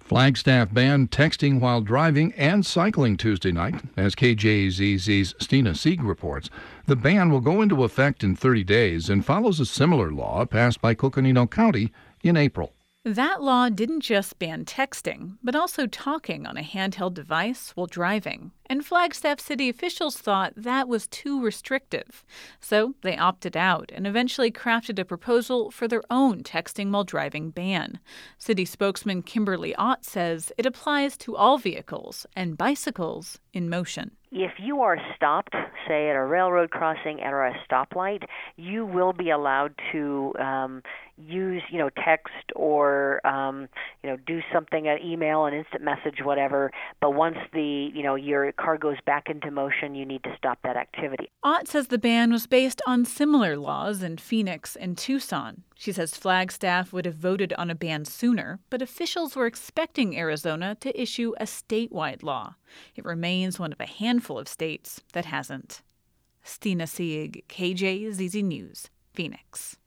Flagstaff banned texting while driving and cycling Tuesday night, as KJZZ's Stina Sieg reports. The ban will go into effect in 30 days and follows a similar law passed by Coconino County in April. That law didn't just ban texting, but also talking on a handheld device while driving. And Flagstaff city officials thought that was too restrictive. So they opted out and eventually crafted a proposal for their own texting while driving ban. City spokesman Kimberly Ott says it applies to all vehicles and bicycles in motion. If you are stopped, say at a railroad crossing or a stoplight, you will be allowed to use, text or, do something, an email, an instant message, whatever. But once your car goes back into motion, you need to stop that activity. Ott says the ban was based on similar laws in Phoenix and Tucson. She says Flagstaff would have voted on a ban sooner, but officials were expecting Arizona to issue a statewide law. It remains one of a handful of states that hasn't. Stina Sieg, KJZZ News, Phoenix.